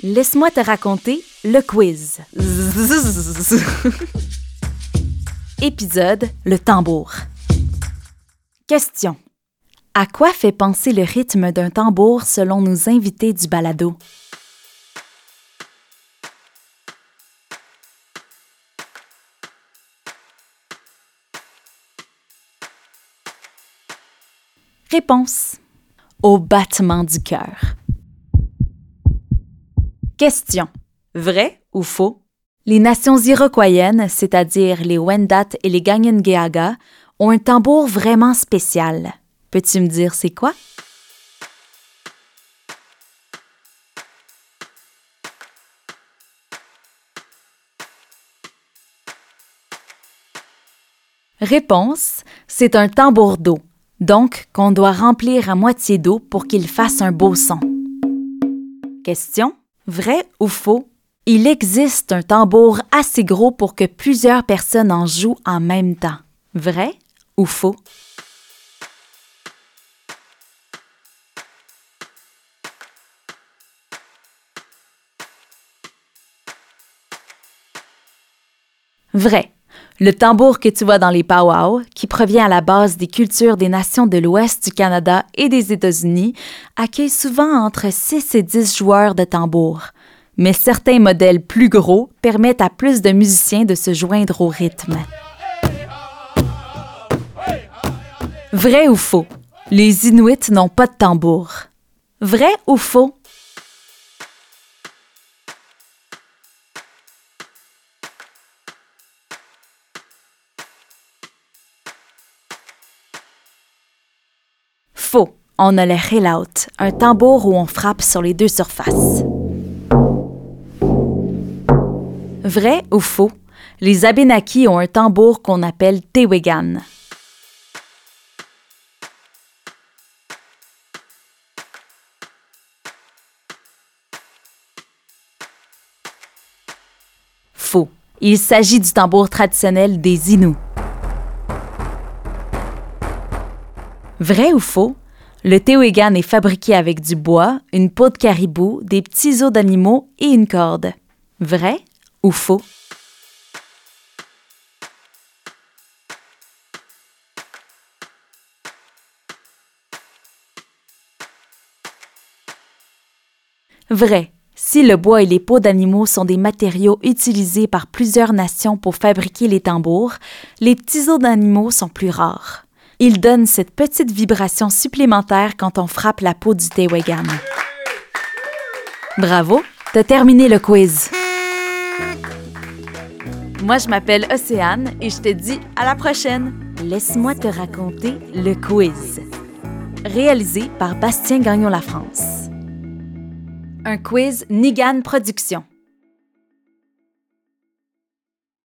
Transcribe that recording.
Laisse-moi te raconter le quiz. Épisode, le tambour. Question. À quoi fait penser le rythme d'un tambour selon nos invités du balado? Réponse. Au battement du cœur. Question. Vrai ou faux? Les nations iroquoiennes, c'est-à-dire les Wendat et les Kanien'kehá:ka, ont un tambour vraiment spécial. Peux-tu me dire c'est quoi? Réponse. C'est un tambour d'eau, donc qu'on doit remplir à moitié d'eau pour qu'il fasse un beau son. Question. Vrai ou faux? Il existe un tambour assez gros pour que plusieurs personnes en jouent en même temps. Vrai ou faux? Vrai. Le tambour que tu vois dans les pow-wow, qui provient à la base des cultures des nations de l'Ouest du Canada et des États-Unis, accueille souvent entre 6 et 10 joueurs de tambour. Mais certains modèles plus gros permettent à plus de musiciens de se joindre au rythme. Vrai ou faux? Les Inuits n'ont pas de tambour. Vrai ou faux? Faux. On a le Helaut, un tambour où on frappe sur les deux surfaces. Vrai ou faux? Les Abénaquis ont un tambour qu'on appelle Tewegan. Faux. Il s'agit du tambour traditionnel des Inuits. Vrai ou faux? Le Tewegan est fabriqué avec du bois, une peau de caribou, des petits os d'animaux et une corde. Vrai ou faux? Vrai. Si le bois et les peaux d'animaux sont des matériaux utilisés par plusieurs nations pour fabriquer les tambours, les petits os d'animaux sont plus rares. Ils donnent cette petite vibration supplémentaire quand on frappe la peau du Tewegan. Bravo, t'as terminé le quiz. Moi, je m'appelle Océane et je te dis à la prochaine. Laisse-moi te raconter le quiz. Réalisé par Bastien Gagnon La France. Un quiz Nigan Productions.